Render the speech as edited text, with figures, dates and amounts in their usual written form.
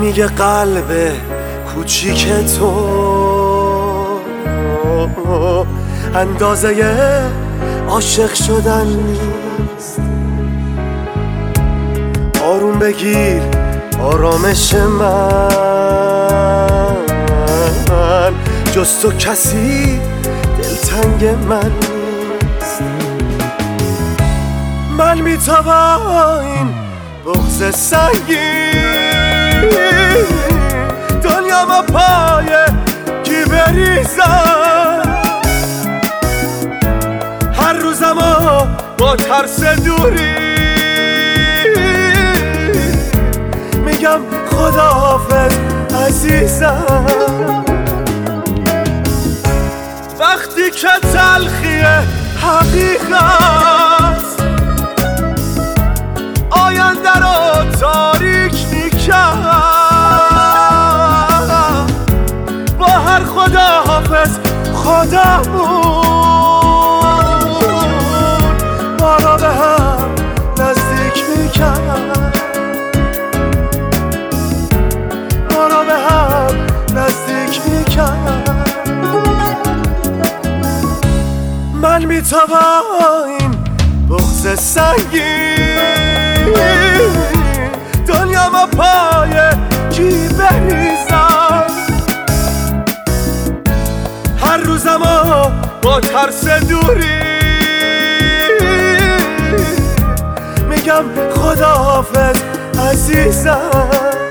میگه قلب کوچیک تو اندازه عاشق شدن نیست. آروم بگیر آرامش من، جز تو کسی دلتنگ من نیست. من بی تو با این بغض سنگین دنیا ما پای کی بریزم. هر روزمو با ترس دوری میگم خداحافظ عزیزم. وقتی که تلخی حقیقت آینده رو تاریک میکرد، با هر خداحافظ خدامون ما را به هم نزدیک میکرد، ما را به هم نزدیک میکرد. من بی تو با این بغض سنگین دنیا ما پای کی بریزم. هر روزمو با ترس دوری میگم خداحافظ عزیزم.